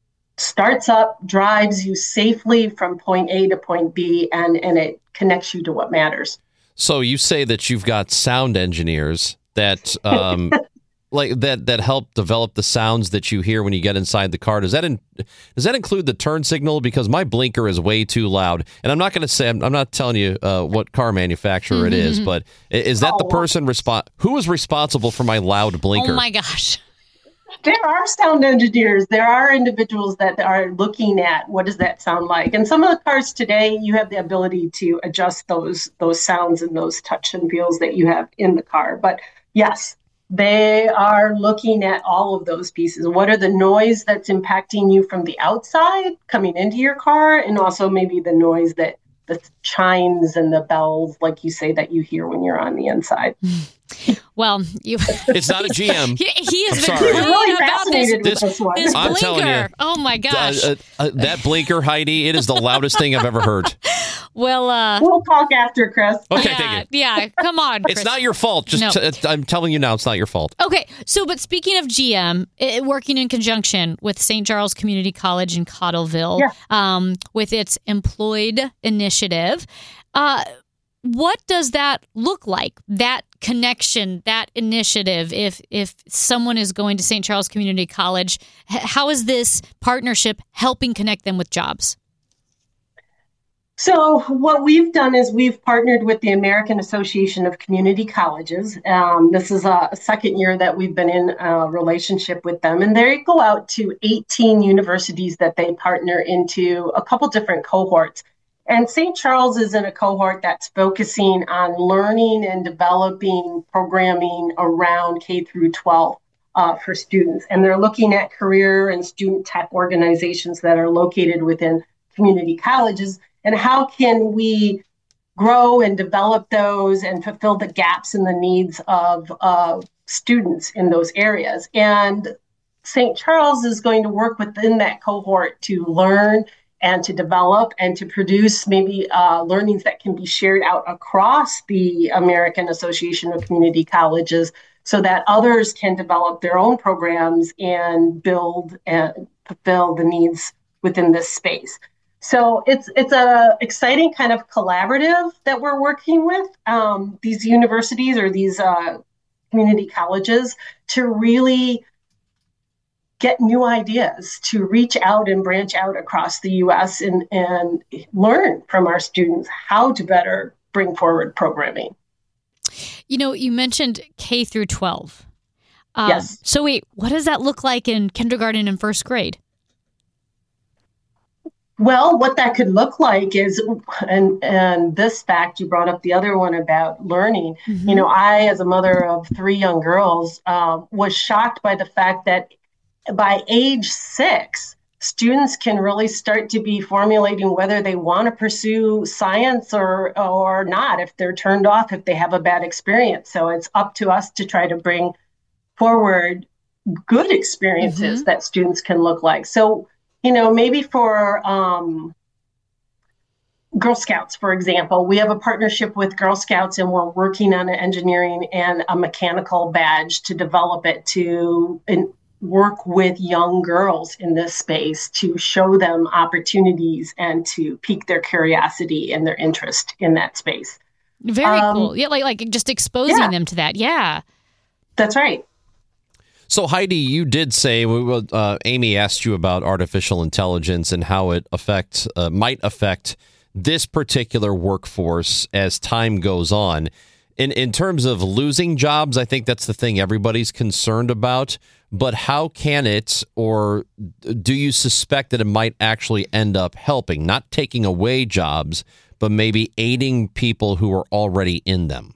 starts up, drives you safely from point A to point B, and, and it connects you to what matters. So you say that you've got sound engineers that um, like that that help develop the sounds that you hear when you get inside the car. Does that in, does that include the turn signal? Because my blinker is way too loud, and I'm not going to say I'm, I'm not telling you uh, what car manufacturer mm-hmm. it is, but is that oh. the person respo- who is responsible for my loud blinker? Oh my gosh. There are sound engineers. There are individuals that are looking at what does that sound like. And some of the cars today, you have the ability to adjust those those sounds and those touch and feels that you have in the car. But yes, they are looking at all of those pieces. What are the noise that's impacting you from the outside coming into your car, and also maybe the noise that the chimes and the bells, like you say, that you hear when you're on the inside. Well, you it's not a G M. he, he has I'm been sorry. really really about this, this, this, one. this I'm telling blinker. you, Oh my gosh. Uh, uh, uh, that blinker, Heidi, it is the loudest thing I've ever heard. Well, uh, we'll talk after, Chris. Okay, yeah, thank you. Yeah, come on, Chris. It's not your fault. Just No. t- I'm telling you now, it's not your fault. Okay, so but speaking of G M, it, working in conjunction with Saint Charles Community College in Cottleville, Yeah. um, with its Employed initiative, uh, what does that look like? That connection, that initiative. If if someone is going to Saint Charles Community College, h- how is this partnership helping connect them with jobs? So what we've done is we've partnered with the American Association of Community Colleges. Um, this is a second year that we've been in a relationship with them, and they go out to eighteen universities that they partner into a couple different cohorts. And Saint Charles is in a cohort that's focusing on learning and developing programming around K through twelve uh, for students. And they're looking at career and student tech organizations that are located within community colleges. And how can we grow and develop those and fulfill the gaps and the needs of uh, students in those areas? And Saint Charles is going to work within that cohort to learn and to develop and to produce maybe uh, learnings that can be shared out across the American Association of Community Colleges so that others can develop their own programs and build and fulfill the needs within this space. So it's it's a exciting kind of collaborative that we're working with um, these universities or these uh, community colleges to really get new ideas, to reach out and branch out across the U S and, and learn from our students how to better bring forward programming. You know, you mentioned K through twelve. Um, Yes. So wait, what does that look like in kindergarten and first grade? Well, what that could look like is, and and this fact, you brought up the other one about learning. Mm-hmm. You know, I, as a mother of three young girls, uh, was shocked by the fact that by age six, students can really start to be formulating whether they want to pursue science or or not, if they're turned off, if they have a bad experience. So it's up to us to try to bring forward good experiences Mm-hmm. that students can look like. So, you know, maybe for um, Girl Scouts, for example, we have a partnership with Girl Scouts and we're working on an engineering and a mechanical badge to develop it to in, work with young girls in this space to show them opportunities and to pique their curiosity and their interest in that space. Very Um, cool. Yeah, like like just exposing yeah. them to that. Yeah. That's right. So, Heidi, you did say, uh, Amy asked you about artificial intelligence and how it affect, uh, might affect this particular workforce as time goes on. In, in terms of losing jobs, I think that's the thing everybody's concerned about. But how can it, or do you suspect that it might actually end up helping, not taking away jobs, but maybe aiding people who are already in them?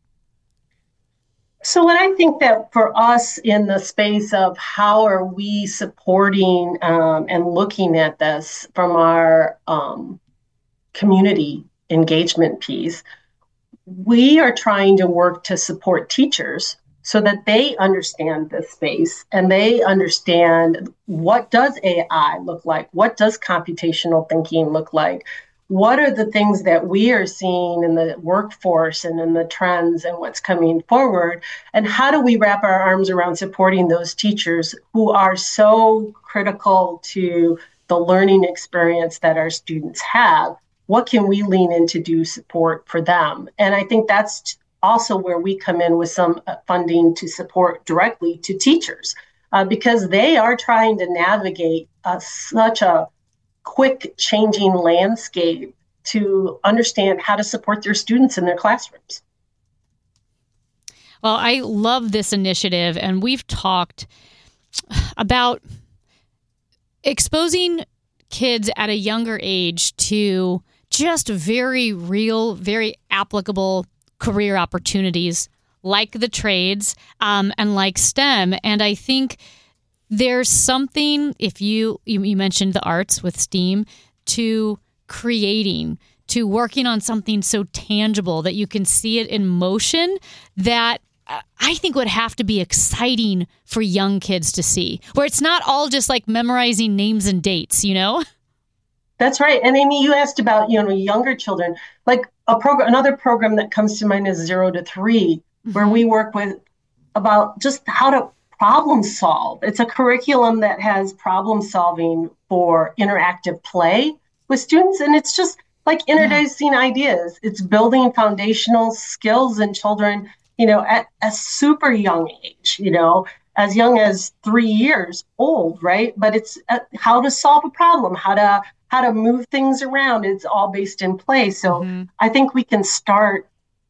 So what I think that for us in the space of how are we supporting um, and looking at this from our um, community engagement piece, we are trying to work to support teachers so that they understand this space and they understand what does A I look like? What does computational thinking look like? What are the things that we are seeing in the workforce and in the trends and what's coming forward? And how do we wrap our arms around supporting those teachers who are so critical to the learning experience that our students have? What can we lean in to do support for them? And I think that's also where we come in with some funding to support directly to teachers, uh, because they are trying to navigate uh, such a quick changing landscape to understand how to support their students in their classrooms. Well, I love this initiative, and we've talked about exposing kids at a younger age to just very real, very applicable career opportunities like the trades um, and like STEM. And I think there's something, if you, you you mentioned the arts with STEAM, to creating, to working on something so tangible that you can see it in motion, that I think would have to be exciting for young kids to see, where it's not all just like memorizing names and dates, you know? That's right. And Amy, you asked about, you know, younger children, like a program, another program that comes to mind is Zero to Three, mm-hmm. where we work with about just how to problem solve. It's a curriculum that has problem solving for interactive play with students. And it's just like introducing yeah. ideas. It's building foundational skills in children, you know, at a super young age, you know, as young as three years old, right? But it's uh, how to solve a problem, how to how to move things around. It's all based in play. So mm-hmm. I think we can start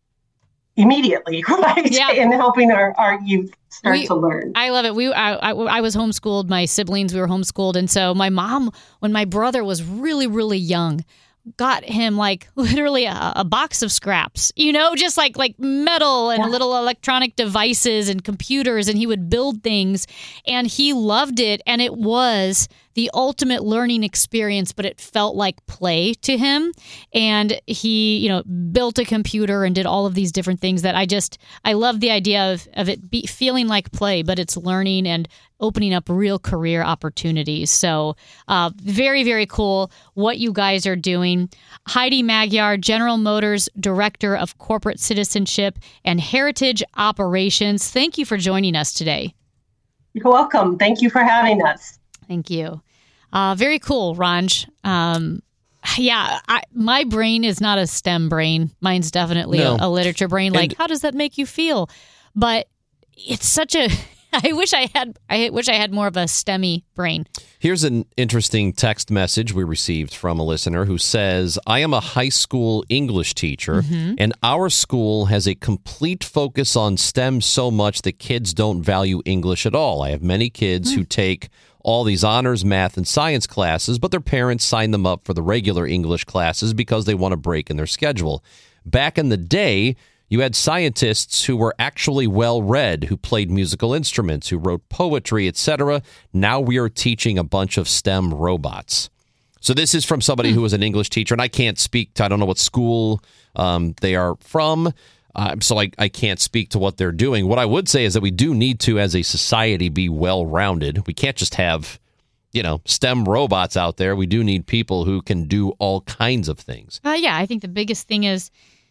immediately, right? Yeah. In helping our, our youth start we, to learn. I love it. We I, I, I was homeschooled. My siblings, we were homeschooled. And so my mom, when my brother was really, really young, got him like literally a, a box of scraps, you know, just like like metal and yeah. little electronic devices and computers, and he would build things, and he loved it. And it was the ultimate learning experience, but it felt like play to him. And he, you know, built a computer and did all of these different things that I just, I love the idea of, of it be, feeling like play, but it's learning and opening up real career opportunities. So uh, very, very cool what you guys are doing. Heidi Magyar, General Motors Director of Corporate Citizenship and Heritage Operations. Thank you for joining us today. You're welcome. Thank you for having us. Thank you. Uh, very cool, Ranj. Um, yeah, I, my brain is not a STEM brain. Mine's definitely no. a, a literature brain. Like, and how does that make you feel? But it's such a... I wish I had. I wish I had more of a STEMmy brain. Here's an interesting text message we received from a listener who says, "I am a high school English teacher, mm-hmm. and our school has a complete focus on STEM so much that kids don't value English at all. I have many kids mm. who take all these honors, math, and science classes, but their parents sign them up for the regular English classes because they want a break in their schedule. Back in the day, you had scientists who were actually well-read, who played musical instruments, who wrote poetry, et cetera. Now we are teaching a bunch of STEM robots." So this is from somebody who was an English teacher, and I can't speak to, I don't know what school um, they are from, uh, so I, I can't speak to what they're doing. What I would say is that we do need to, as a society, be well-rounded. We can't just have, you know, STEM robots out there. We do need people who can do all kinds of things. Uh, yeah, I think the biggest thing is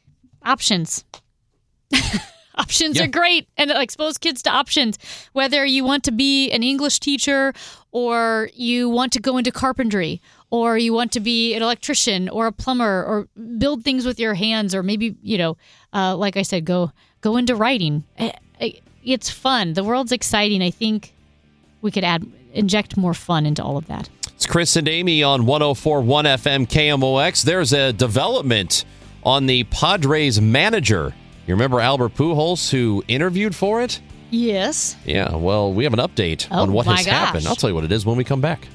options. Options yeah. are great, and expose kids to options. Whether you want to be an English teacher, or you want to go into carpentry, or you want to be an electrician or a plumber, or build things with your hands, or maybe, you know, uh, like I said, go go into writing. it's fun. The world's exciting. I think we could add inject more fun into all of that. It's Chris and Amy on one oh four point one F M K M O X. There's a development on the Padres manager. You remember Albert Pujols, who interviewed for it? Yes. Yeah, well, we have an update Oh, on what my has gosh. happened. I'll tell you what it is when we come back.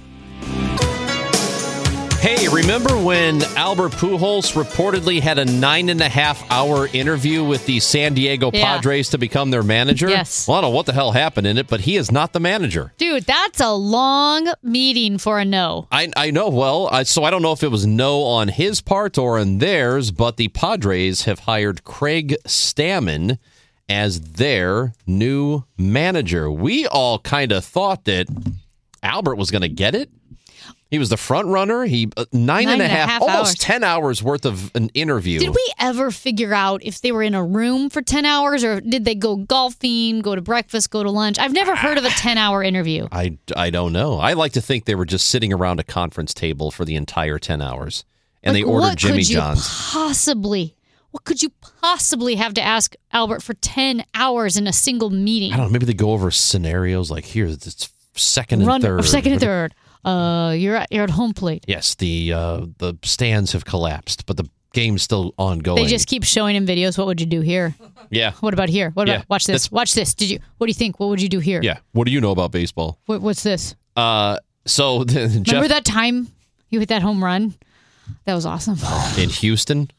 Hey, remember when Albert Pujols reportedly had a nine and a half hour interview with the San Diego Yeah. Padres to become their manager? Yes. Well, I don't know what the hell happened in it, but he is not the manager. Dude, that's a long meeting for a no. I I know, well, I, so I don't know if it was no on his part or on theirs, but the Padres have hired Craig Stammen as their new manager. We all kind of thought that Albert was going to get it. He was the front runner. He uh, nine, Nine and a and a half, half almost hours. ten hours worth of an interview. Did we ever figure out if they were in a room for ten hours or did they go golfing, go to breakfast, go to lunch? I've never heard of a ten hour interview. I, I don't know. I like to think they were just sitting around a conference table for the entire ten hours. And Like, they ordered what Jimmy could you John's. Possibly. What could you possibly have to ask Albert for ten hours in a single meeting? I don't know. Maybe they go over scenarios like here, it's second and Run, third. Or second and third. Uh, you're at, you're at home plate. Yes, the uh, the stands have collapsed, but the game's still ongoing. They just keep showing him videos. What would you do here? yeah. What about here? What Yeah. about watch this? Watch this. Did you? What do you think? What would you do here? Yeah. What do you know about baseball? What, what's this? Uh, so Jeff, Remember that time you hit that home run? That was awesome. in Houston?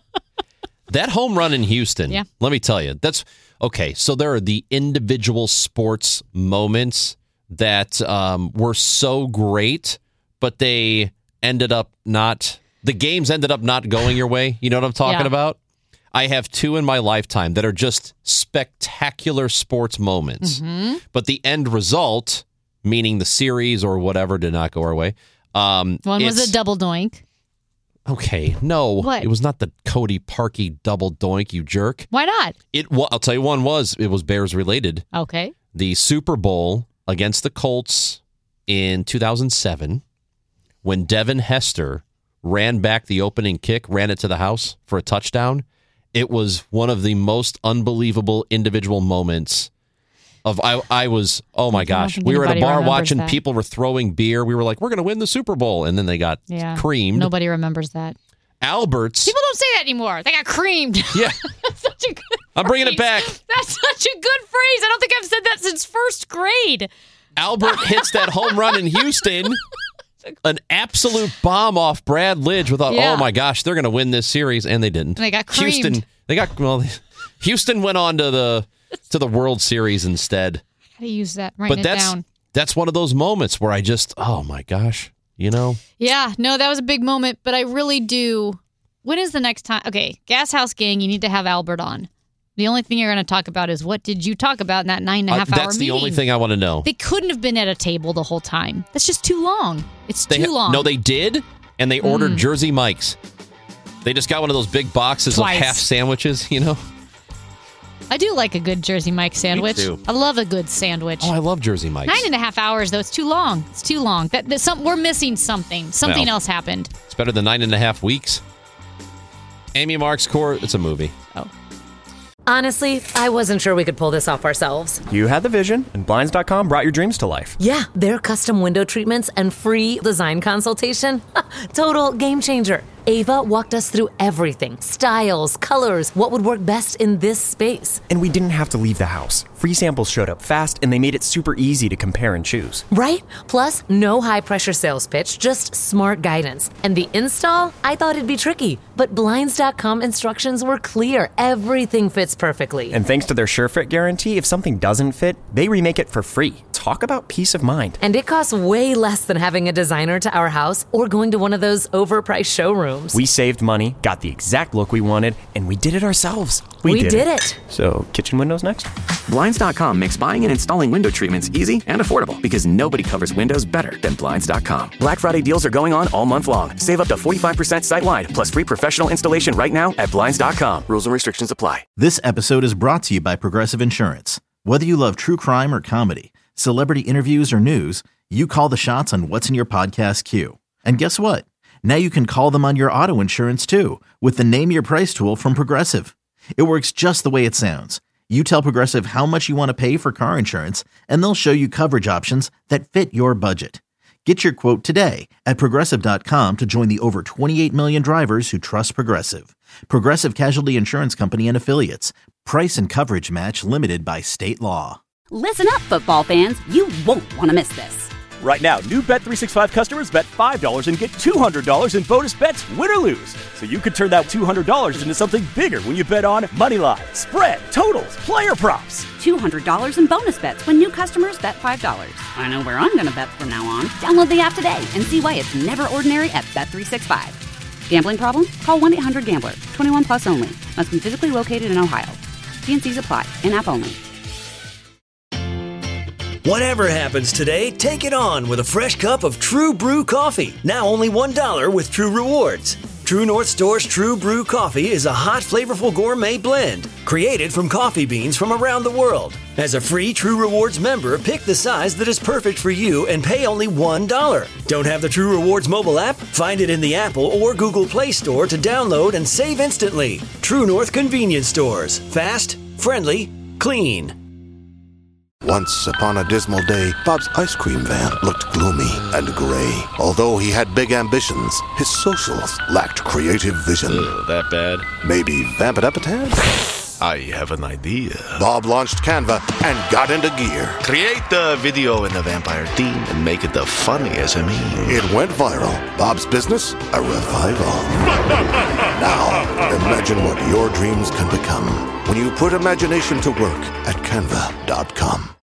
That home run in Houston. Yeah. Let me tell you, that's okay. So there are the individual sports moments that um, were so great, but they ended up not, the games ended up not going your way. You know what I'm talking Yeah. about? I have two in my lifetime that are just spectacular sports moments, Mhm. but the end result, meaning the series or whatever, did not go our way. Um, One was it's- a double doink. Okay, no, What? it was not the Cody Parkey double doink, you jerk. Why not? It. Well, I'll tell you, one was it was Bears related. Okay. The Super Bowl against the Colts in two thousand seven, when Devin Hester ran back the opening kick, ran it to the house for a touchdown. It was one of the most unbelievable individual moments. Of I, I was oh my I don't gosh, think we were at a anybody bar remembers watching that. people were throwing beer. We were like, we're going to win the Super Bowl, and then they got Yeah. creamed. Nobody remembers that. Alberts. People don't say that anymore. They got creamed. Yeah. That's such a good I'm bringing it phrase. back. That's such a good phrase. I don't think I've said that since first grade. Albert hits that home run in Houston. An absolute bomb off Brad Lidge. We thought, Yeah. oh my gosh, they're going to win this series, and they didn't. And they got creamed. Houston. They got well. Houston went on to the to the World Series instead. How to use that? Writing But it that's down. that's one of those moments where I just, oh my gosh, you know. Yeah, no, that was a big moment, but I really do. When is the next time? Okay, Gas House Gang, you need to have Albert on. The only thing you're going to talk about is what did you talk about in that nine and a Uh, half hour that's meeting? the only thing I want to know. They couldn't have been at a table the whole time. That's just too long. It's They too ha- long. No, they did, and they ordered Mm. Jersey Mike's. They just got one of those big boxes Twice. of half sandwiches, you know. I do like a good Jersey Mike sandwich. too. I love a good sandwich. Oh, I love Jersey Mike's. Nine and a half hours though. It's too long. It's too long. That, that some, we're missing something. Something Well. else happened. It's better than nine and a half weeks. Amy Mark's Court. It's a movie. Honestly, I wasn't sure we could pull this off ourselves. You had the vision, and Blinds dot com brought your dreams to life. Yeah, their custom window treatments and free design consultation. Total game changer. Ava walked us through everything. Styles, colors, what would work best in this space. And we didn't have to leave the house. Free samples showed up fast, and they made it super easy to compare and choose. Right? Plus, no high-pressure sales pitch, just smart guidance. And the install? I thought it'd be tricky, but Blinds dot com instructions were clear. Everything fits perfectly. And thanks to their SureFit guarantee, if something doesn't fit, they remake it for free. Talk about peace of mind. And it costs way less than having a designer to our house or going to one of those overpriced showrooms. We saved money, got the exact look we wanted, and we did it ourselves. We did it. So, kitchen windows next? Blinds dot com makes buying and installing window treatments easy and affordable because nobody covers windows better than Blinds dot com. Black Friday deals are going on all month long. Save up to forty-five percent site-wide, plus free professional installation right now at Blinds dot com. Rules and restrictions apply. This episode is brought to you by Progressive Insurance. Whether you love true crime or comedy, celebrity interviews or news, you call the shots on what's in your podcast queue. And guess what? Now you can call them on your auto insurance too with the Name Your Price tool from Progressive. It works just the way it sounds. You tell Progressive how much you want to pay for car insurance, and they'll show you coverage options that fit your budget. Get your quote today at Progressive dot com to join the over twenty-eight million drivers who trust Progressive. Progressive Casualty Insurance Company and Affiliates. Price and coverage match limited by state law. Listen up, football fans. You won't want to miss this. Right now, new Bet three sixty-five customers bet five dollars and get two hundred dollars in bonus bets, win or lose. So you could turn that two hundred dollars into something bigger when you bet on moneyline, spread, totals, player props. two hundred dollars in bonus bets when new customers bet five dollars. I know where I'm going to bet from now on. Download the app today and see why it's never ordinary at Bet three sixty-five. Gambling problem? Call one eight hundred gambler. twenty-one plus only. Must be physically located in Ohio. T and C's apply. In-app only. Whatever happens today, take it on with a fresh cup of True Brew coffee. Now only one dollar with True Rewards. True North Store's True Brew coffee is a hot, flavorful gourmet blend created from coffee beans from around the world. As a free True Rewards member, pick the size that is perfect for you and pay only one dollar. Don't have the True Rewards mobile app? Find it in the Apple or Google Play Store to download and save instantly. True North Convenience Stores. Fast, friendly, clean. Once upon a dismal day, Bob's ice cream van looked gloomy and gray. Although he had big ambitions, his socials lacked creative vision. Ugh, that bad? Maybe vamp it up a tad? I have an idea. Bob launched Canva and got into gear. Create the video in the vampire theme and make it the funniest I mean. It went viral. Bob's business, a revival. Now, imagine what your dreams can become when you put imagination to work at canva dot com.